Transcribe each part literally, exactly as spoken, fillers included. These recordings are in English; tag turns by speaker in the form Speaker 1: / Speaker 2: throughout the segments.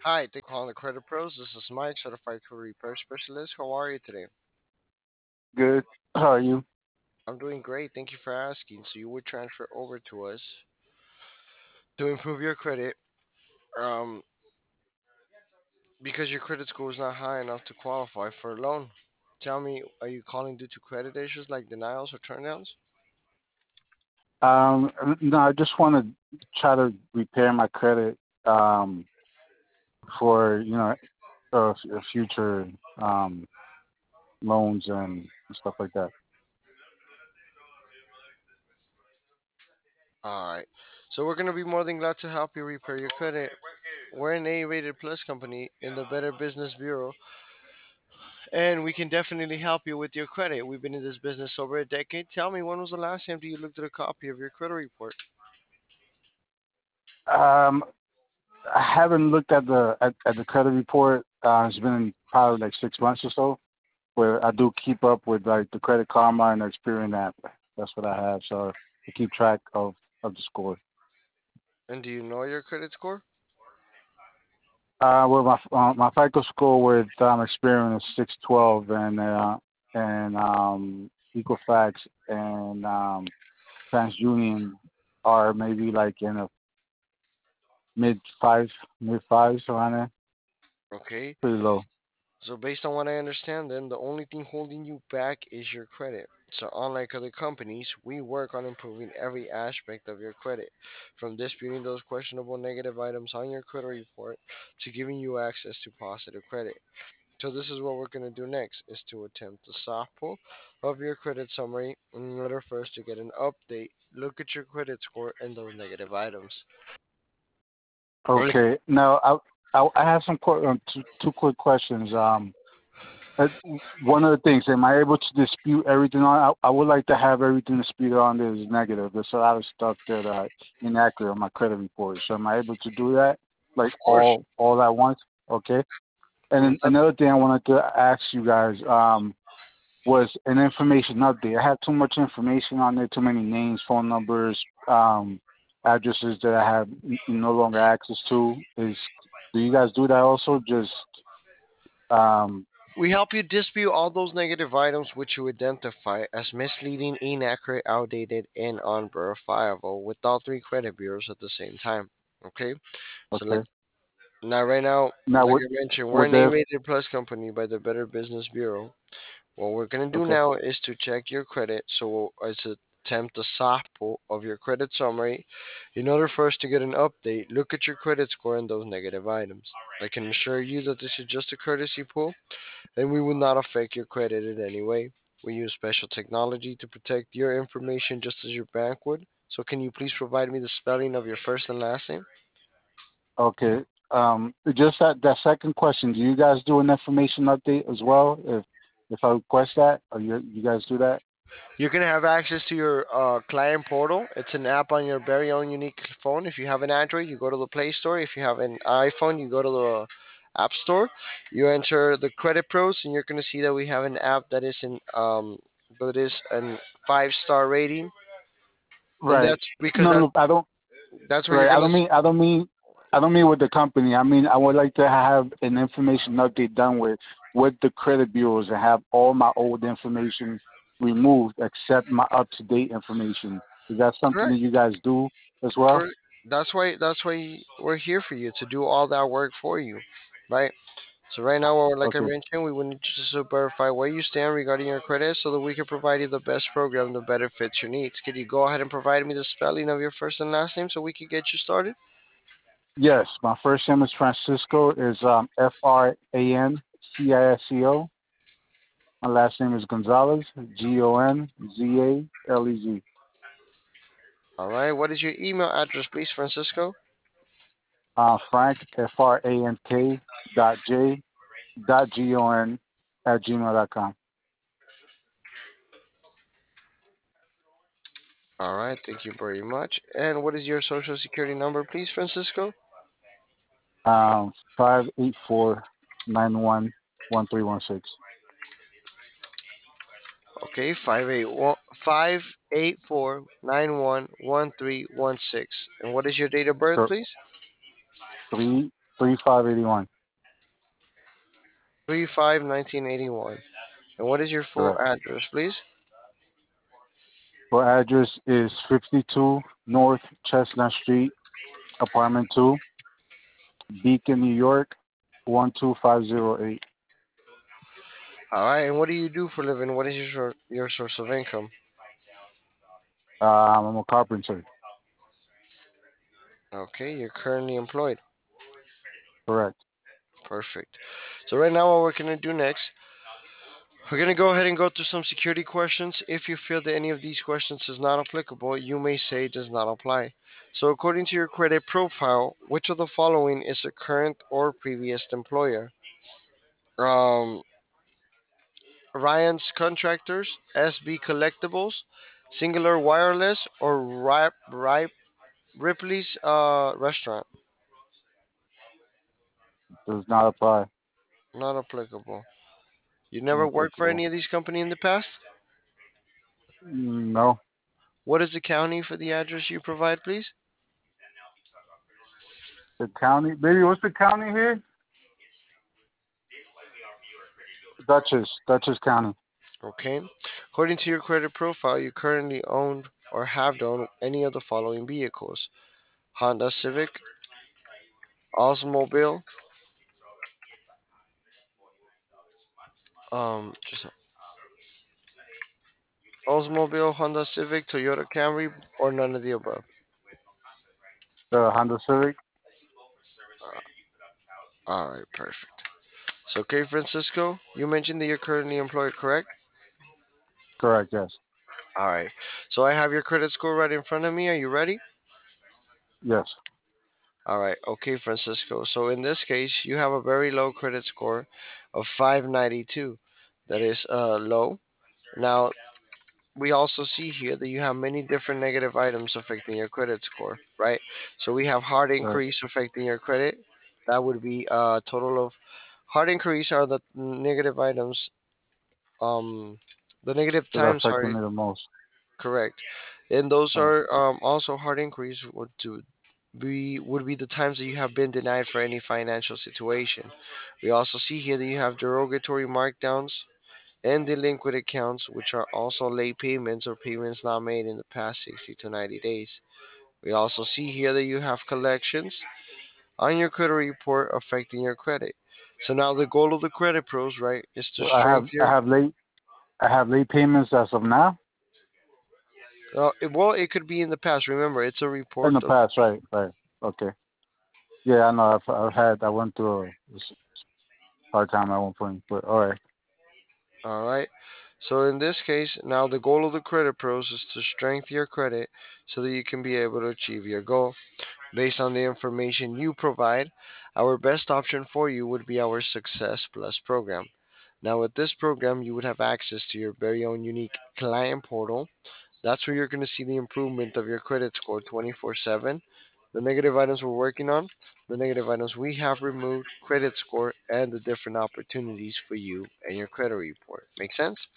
Speaker 1: Hi, thank you for calling the Credit Pros. This is Mike, certified credit repair specialist. How are you today?
Speaker 2: Good. How are you?
Speaker 1: I'm doing great. Thank you for asking. So you would transfer over to us to improve your credit, um, because your credit score is not high enough to qualify for a loan. Tell me, are you calling due to credit issues like denials or turndowns?
Speaker 2: Um, no, I just want to try to repair my credit um, for you know uh, f- future um, loans and stuff like that.
Speaker 1: All right. So we're gonna be more than glad to help you repair your credit. We're an A-rated plus company in the Better Business Bureau, and we can definitely help you with your credit. We've been in this business over a decade. Tell me, when was the last time you looked at a copy of your credit report?
Speaker 2: Um, I haven't looked at the at, at the credit report. Uh, it's been probably like six months or so. Where I do keep up with like the Credit Karma and the Experian app. That's what I have. So I keep track of of the score.
Speaker 1: And do you know your credit score?
Speaker 2: Uh, well, my uh, my FICO score with um, Experian is six twelve, and uh, and um, Equifax and um, TransUnion are maybe like in a mid five, mid fives around there,
Speaker 1: Okay.
Speaker 2: pretty low.
Speaker 1: So based on what I understand, then the only thing holding you back is your credit. So unlike other companies, we work on improving every aspect of your credit, from disputing those questionable negative items on your credit report to giving you access to positive credit. So this is what we're going to do next, is to attempt a soft pull of your credit summary in order for us to get an update, look at your credit score and those negative items. Really?
Speaker 2: Okay, now I I, I have some qu- um, two, two quick questions. Um, uh, one of the things, am I able to dispute everything on? I, I would like to have everything disputed on that is negative. There's a lot of stuff that uh inaccurate on my credit report. So am I able to do that? Like
Speaker 1: Of course.
Speaker 2: all all at once? Okay. And
Speaker 1: Mm,
Speaker 2: then another thing I wanted to ask you guys um, was an information update. I have too much information on there, too many names, phone numbers, um, addresses that I have n- no longer access to. Is do you guys do that also? Just um,
Speaker 1: We help you dispute all those negative items which you identify as misleading, inaccurate, outdated, and unverifiable with all three credit bureaus at the same time. Okay? So like
Speaker 2: okay.
Speaker 1: now right now,
Speaker 2: Now
Speaker 1: like
Speaker 2: with
Speaker 1: I mentioned, we're
Speaker 2: with
Speaker 1: an
Speaker 2: the
Speaker 1: A-rated plus company by the Better Business Bureau. What we're gonna do
Speaker 2: okay
Speaker 1: now is to check your credit, so it's a attempt a soft pull of your credit summary. In order for us to get an update, look at your credit score and those negative items. I can assure you that this is just a courtesy pull, and we will not affect your credit in any way. We use special technology to protect your information just as your bank would. So can you please provide me the spelling of your first and last name?
Speaker 2: okay. Um, just that that second question. Do you guys do an information update as well? If if I request that, or you you guys do that?
Speaker 1: You're gonna have access to your uh, client portal. It's an app on your very own unique phone. If you have an Android, you go to the Play Store. If you have an iPhone, you go to the App Store. You enter the Credit Pros, and you're gonna see that we have an app that is in um that is an five star rating, and
Speaker 2: Right.
Speaker 1: that's because
Speaker 2: No,
Speaker 1: that
Speaker 2: no, I don't.
Speaker 1: that's where you're
Speaker 2: Right. I
Speaker 1: gonna.
Speaker 2: don't mean I don't mean I don't mean with the company. I mean I would like to have an information update done with with the credit bureaus and have all my old information removed except my up to date information. Is that something that
Speaker 1: Correct.
Speaker 2: you guys do as well?
Speaker 1: Correct. That's why that's why we're here for you to do all that work for you, right? So right now, well, like I
Speaker 2: Okay.
Speaker 1: mentioned, we would need you to verify where you stand regarding your credit so that we can provide you the best program that better fits your needs. Could you go ahead and provide me the spelling of your first and last name so we can get you started?
Speaker 2: Yes, my first name is Francisco is um F R A N C I S C O. My last name is Gonzalez, G O N Z A L E Z.
Speaker 1: All right. What is your email address, please, Francisco?
Speaker 2: Uh Frank F R A N K dot J dot G O N at gmail dot com.
Speaker 1: All right. Thank you very much. And what is your social security number, please, Francisco?
Speaker 2: Um, five eight four nine one one three one six.
Speaker 1: Okay, five eight one five eight four nine one one three one six. And what is your date of birth, please?
Speaker 2: Three. three five eighty one.
Speaker 1: three five nineteen eighty-one. And what is your full
Speaker 2: Correct.
Speaker 1: address, please?
Speaker 2: Our address is fifty-two North Chestnut Street, apartment two, Beacon, New York, one two five zero eight.
Speaker 1: All right. And what do you do for a living? What is your sor- your source of income?
Speaker 2: Um, I'm a carpenter.
Speaker 1: Okay, you're currently employed.
Speaker 2: Correct.
Speaker 1: Perfect. So right now, what we're gonna do next, we're gonna go ahead and go through some security questions. If you feel that any of these questions is not applicable, you may say does not apply. So according to your credit profile, which of the following is a current or previous employer? Um, Ryan's Contractors, S B Collectibles, Singular Wireless, or Rip, Rip, Ripley's uh, Restaurant?
Speaker 2: Does not apply.
Speaker 1: Not applicable. You never
Speaker 2: Not
Speaker 1: worked for
Speaker 2: applicable.
Speaker 1: any of these companies in the past?
Speaker 2: Mm, no.
Speaker 1: What is the county for the address you provide, please?
Speaker 2: The county, baby. What's the county here? Dutchess, Dutchess County.
Speaker 1: Okay. According to your credit profile, you currently own or have owned any of the following vehicles: Honda Civic, Oldsmobile, um, just Oldsmobile, Honda Civic, Toyota Camry, or none of the above.
Speaker 2: The Honda Civic.
Speaker 1: All right, perfect. So, okay, Francisco, you mentioned that you're currently employed, correct?
Speaker 2: Correct. Yes.
Speaker 1: All right. So I have your credit score right in front of me. Are you ready?
Speaker 2: Yes.
Speaker 1: All right. Okay, Francisco. So in this case, you have a very low credit score of five ninety-two. That is uh, low. Now, we also see here that you have many different negative items affecting your credit score, right? So we have hard
Speaker 2: Right.
Speaker 1: increase affecting your credit. That would be a total of hard increase are the negative items. Um, the negative
Speaker 2: That
Speaker 1: times,
Speaker 2: affected
Speaker 1: sorry,
Speaker 2: me the most.
Speaker 1: correct. And those
Speaker 2: Right.
Speaker 1: are um, also hard increase would to be would be the times that you have been denied for any financial situation. We also see here that you have derogatory markdowns and delinquent accounts, which are also late payments or payments not made in the past sixty to ninety days. We also see here that you have collections on your credit report affecting your credit. So now the goal of the credit pros, right, is to
Speaker 2: Well, I have
Speaker 1: strengthen
Speaker 2: I
Speaker 1: your.
Speaker 2: have late I have late payments as of now.
Speaker 1: Uh, it- well, it could be in the past. Remember, it's a
Speaker 2: In
Speaker 1: report
Speaker 2: the
Speaker 1: of.
Speaker 2: past, right? Right. Okay. Yeah, I know. I've, I've had. I went through a hard time at one point, but all right.
Speaker 1: All right. So in this case, now the goal of the credit pros is to strengthen your credit so that you can be able to achieve your goal. Based on the information you provide, our best option for you would be our Success Plus program. Now, with this program, you would have access to your very own unique client portal. That's where you're going to see the improvement of your credit score twenty-four seven, the negative items we're working on, the negative items we have removed, credit score, and the different opportunities for you and your credit report. Make sense?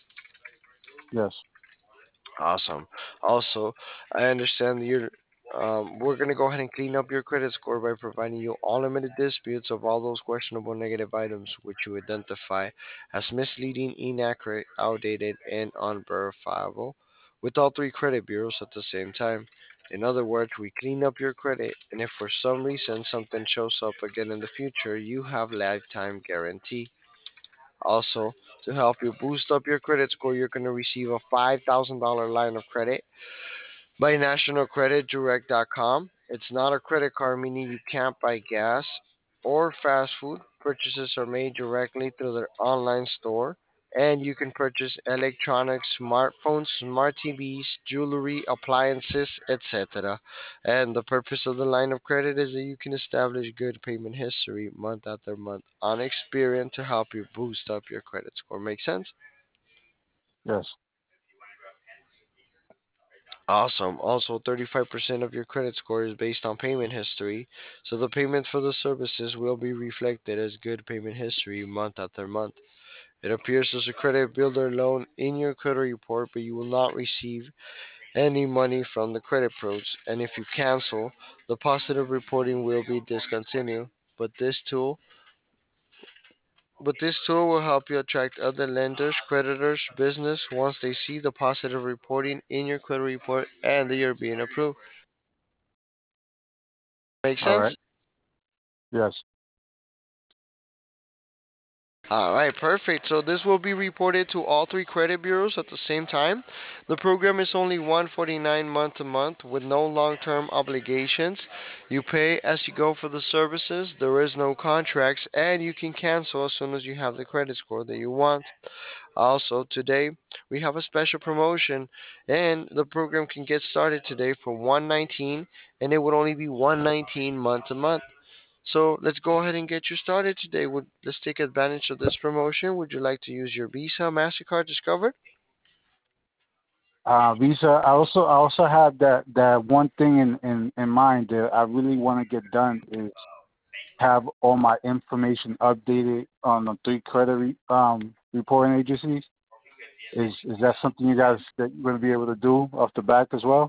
Speaker 2: Yes.
Speaker 1: Awesome. Also, I understand that you're. Um, we're gonna go ahead and clean up your credit score by providing you unlimited disputes of all those questionable negative items which you identify as misleading, inaccurate, outdated, and unverifiable, with all three credit bureaus at the same time. In other words, we clean up your credit, and if for some reason something shows up again in the future, you have lifetime guarantee. Also, to help you boost up your credit score, you're going to receive a five thousand dollars line of credit by national credit direct dot com. It's not a credit card, meaning you can't buy gas or fast food. Purchases are made directly through their online store, and you can purchase electronics, smartphones, smart T Vs, jewelry, appliances, et cetera. And the purpose of the line of credit is that you can establish good payment history month after month on Experian to help you boost up your credit score. Make sense?
Speaker 2: Yes.
Speaker 1: Awesome. Also, thirty-five percent of your credit score is based on payment history, so the payment for the services will be reflected as good payment history month after month. It appears as a credit builder loan in your credit report, but you will not receive any money from the credit pros. And if you cancel, the positive reporting will be discontinued. But this tool but this tool will help you attract other lenders, creditors, business once they see the positive reporting in your credit report and that you're being approved. Make
Speaker 2: All right.
Speaker 1: sense?
Speaker 2: Yes.
Speaker 1: All right, perfect. So this will be reported to all three credit bureaus at the same time. The program is only one hundred forty-nine month to month with no long-term obligations. You pay as you go for the services. There is no contracts and you can cancel as soon as you have the credit score that you want. Also, today we have a special promotion and the program can get started today for one hundred nineteen and it would only be one hundred nineteen month to month. So let's go ahead and get you started today. Would let's take advantage of this promotion. Would you like to use your Visa, Mastercard, Discover?
Speaker 2: Uh, Visa. I also I also have that that one thing in in in mind that I really want to get done is have all my information updated on the three credit re, um reporting agencies. Is is that something you guys that you're going to be able to do off the back as well?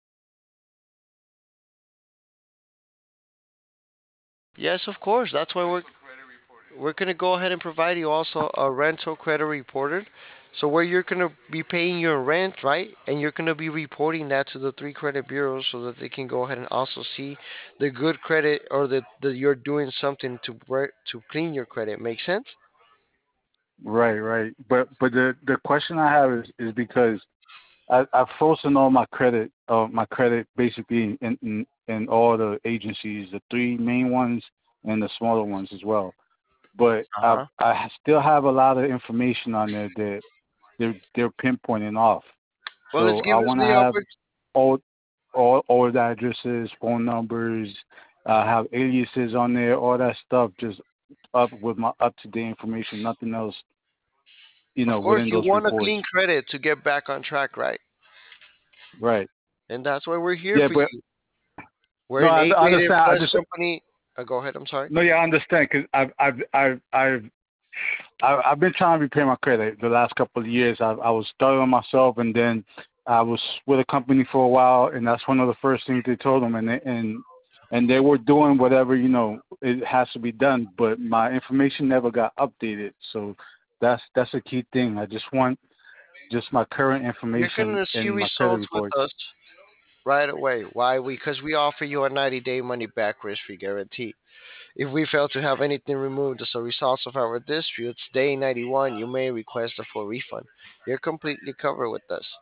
Speaker 1: Yes, of course. That's why we're we're gonna go ahead and provide you also a rental credit reporter. So where you're gonna be paying your rent, right? And you're gonna be reporting that to the three credit bureaus so that they can go ahead and also see the good credit or that, that you're doing something to work to clean your credit. Make sense?
Speaker 2: Right, right. But but the the question I have is is because I I've frozen all my credit uh my credit basically in in, in all the agencies, the three main ones and the smaller ones as well. But
Speaker 1: Uh
Speaker 2: I
Speaker 1: huh.
Speaker 2: I still have a lot of information on there that they're they're pinpointing off.
Speaker 1: Well, let's
Speaker 2: So
Speaker 1: give
Speaker 2: I
Speaker 1: us
Speaker 2: want to
Speaker 1: the
Speaker 2: have
Speaker 1: opportunity.
Speaker 2: all all all the addresses, phone numbers, uh, have aliases on there, all that stuff, just up with my up to date information. Nothing else, you
Speaker 1: Of
Speaker 2: know,
Speaker 1: course,
Speaker 2: within
Speaker 1: you
Speaker 2: those
Speaker 1: want a
Speaker 2: reports.
Speaker 1: clean credit to get back on track, right?
Speaker 2: Right.
Speaker 1: And that's why we're here
Speaker 2: Yeah,
Speaker 1: for
Speaker 2: but
Speaker 1: you. We're
Speaker 2: no,
Speaker 1: an
Speaker 2: I, I
Speaker 1: A-rated
Speaker 2: understand. I
Speaker 1: plus
Speaker 2: just
Speaker 1: company. Uh, go ahead. I'm sorry.
Speaker 2: no, yeah, I understand because I've I've I've I've I, I've been trying to repay my credit the last couple of years. I, I was starting on myself, and then I was with a company for a while, and that's one of the first things they told them, and they, and and they were doing whatever you know it has to be done, but my information never got updated. So that's that's a key thing. I just want just my current
Speaker 1: You're
Speaker 2: information
Speaker 1: gonna see
Speaker 2: in my credit
Speaker 1: results with
Speaker 2: reports.
Speaker 1: us right away. Why? Because we offer you a ninety-day money-back risk-free guarantee. If we fail to have anything removed as a result of our disputes, day ninety-one, you may request a full refund. You're completely covered with us.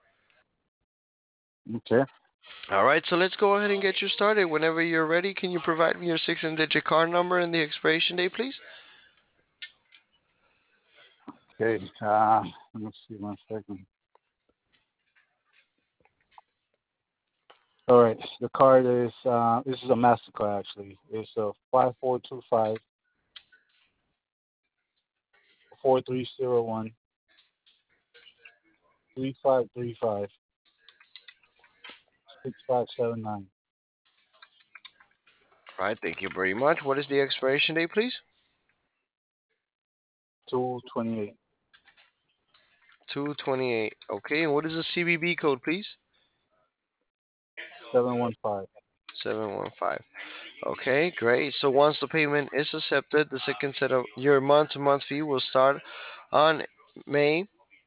Speaker 2: Okay.
Speaker 1: All right, so let's go ahead and get you started. Whenever you're ready, can you provide me your six-digit card number and the expiration date, please?
Speaker 2: Okay. Uh, let me see one second. All right. The card is uh, this is a Mastercard actually. It's a five four two five four three zero one three five three five six five seven nine
Speaker 1: All right, thank you very much. What is the expiration date, please?
Speaker 2: two twenty eight
Speaker 1: two twenty-eight. Okay, and what is the C V V code, please?
Speaker 2: seven one five.
Speaker 1: seven one five. Okay, great. So once the payment is accepted, the second set of your month-to-month fee will start on May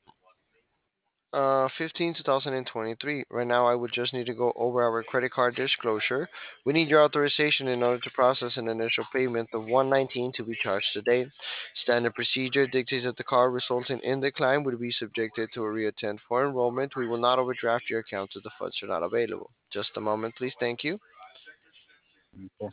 Speaker 1: uh, fifteenth, twenty twenty-three. Right now, I would just need to go over our credit card disclosure. We need your authorization in order to process an initial payment of one hundred nineteen to be charged today. Standard procedure dictates that the card resulting in decline would be subjected to a reattend for enrollment. We will not overdraft your account if the funds are not available. Just a moment, please. Thank you.
Speaker 2: Okay.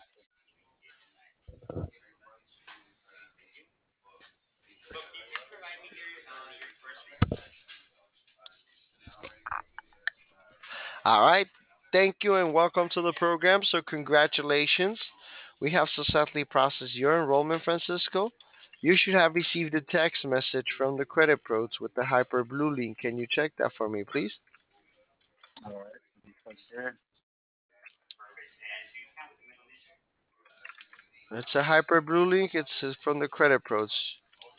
Speaker 1: All right. Thank you and welcome to the program. So, congratulations. We have successfully processed your enrollment, Francisco. You should have received a text message from the credit pros with the Hyper Blue link. Can you check that for me, please?
Speaker 2: All right. Let me check here.
Speaker 1: It's a Hyper Blue link. It's uh, from the credit pros.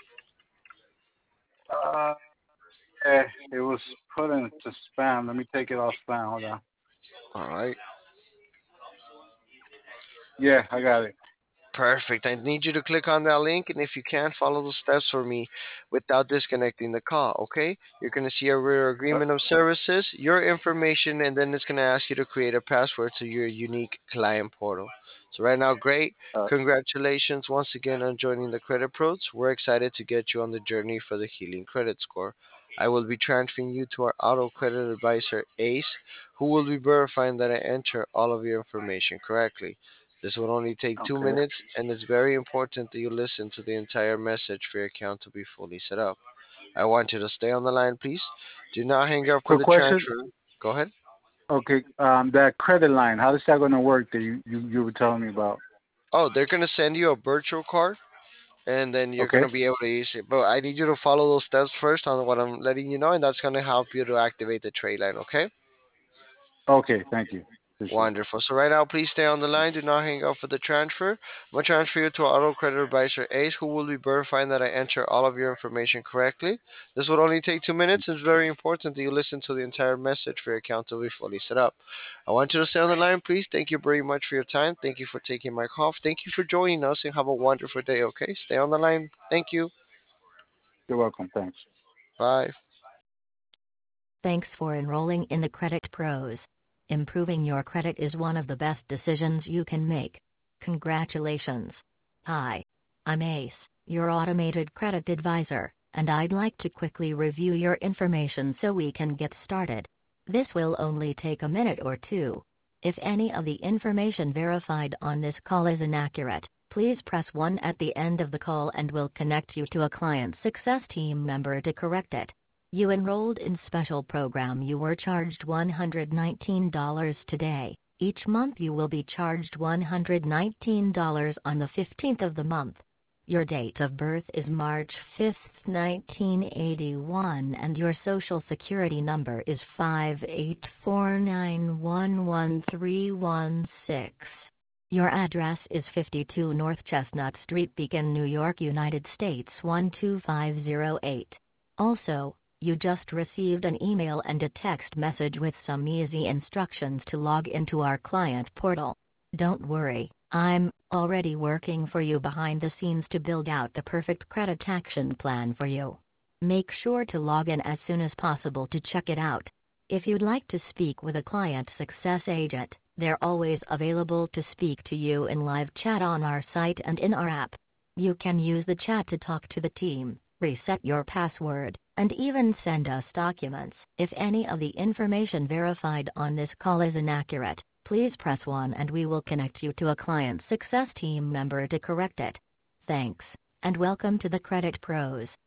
Speaker 2: Uh, yeah, it was put into spam. Let me take it off spam. Hold on.
Speaker 1: All right.
Speaker 2: Yeah, I got it.
Speaker 1: Perfect. I need you to click on that link, and if you can, follow the steps for me without disconnecting the call, okay? You're going to see a real
Speaker 2: Uh,
Speaker 1: agreement of services, your information, and then it's going to ask you to create a password to your unique client portal. So, right now, great.
Speaker 2: uh,
Speaker 1: Congratulations once again on joining the Credit Pros. We're excited to get you on the journey for the Healing Credit Score. I will be transferring you to our auto credit advisor, Ace, who will be verifying that I enter all of your information correctly. This will only take two
Speaker 2: okay.
Speaker 1: minutes, and it's very important that you listen to the entire message for your account to be fully set up. I want you to stay on the line, please. Do not hang up for
Speaker 2: Quick
Speaker 1: the
Speaker 2: question.
Speaker 1: transfer. Go ahead.
Speaker 2: Okay, um, that credit line, how is that going to work that you, you, you were telling me about?
Speaker 1: Oh, they're going to send you a virtual card, and then you're going
Speaker 2: Okay.
Speaker 1: to be able to use it. But I need you to follow those steps first on what I'm letting you know, and that's going to help you to activate the trade line, okay?
Speaker 2: Okay, thank you. Appreciate it.
Speaker 1: Wonderful. So right now, please stay on the line. Do not hang up for the transfer. I'm gonna transfer you to Auto Credit Advisor Ace, who will be verifying that I enter all of your information correctly. This will only take two minutes. It's very important that you listen to the entire message for your account to be fully set up. I want you to stay on the line, please. Thank you very much for your time. Thank you for taking my call. Thank you for joining us, and have a wonderful day. Okay, stay on the line. Thank you.
Speaker 2: You're welcome. Thanks.
Speaker 1: Bye.
Speaker 3: Thanks for enrolling in the Credit Pros. Improving your credit is one of the best decisions you can make. Congratulations. Hi. I'm Ace, your automated credit advisor, and I'd like to quickly review your information so we can get started. This will only take a minute or two. If any of the information verified on this call is inaccurate, please press one at the end of the call and we'll connect you to a client success team member to correct it. You enrolled in special program. You were charged one hundred nineteen dollars today. Each month you will be charged one hundred nineteen dollars on the fifteenth of the month. Your date of birth is March fifth, nineteen eighty-one, and your social security number is five eight four nine one one three one six. Your address is fifty-two North Chestnut Street, Beacon, New York, United States one two five zero eight. Also, you just received an email and a text message with some easy instructions to log into our client portal. Don't worry, I'm already working for you behind the scenes to build out the perfect credit action plan for you. Make sure to log in as soon as possible to check it out. If you'd like to speak with a client success agent, they're always available to speak to you in live chat on our site and in our app. You can use the chat to talk to the team, reset your password, and even send us documents. If any of the information verified on this call is inaccurate, please press one and we will connect you to a client success team member to correct it. Thanks, and welcome to the Credit Pros.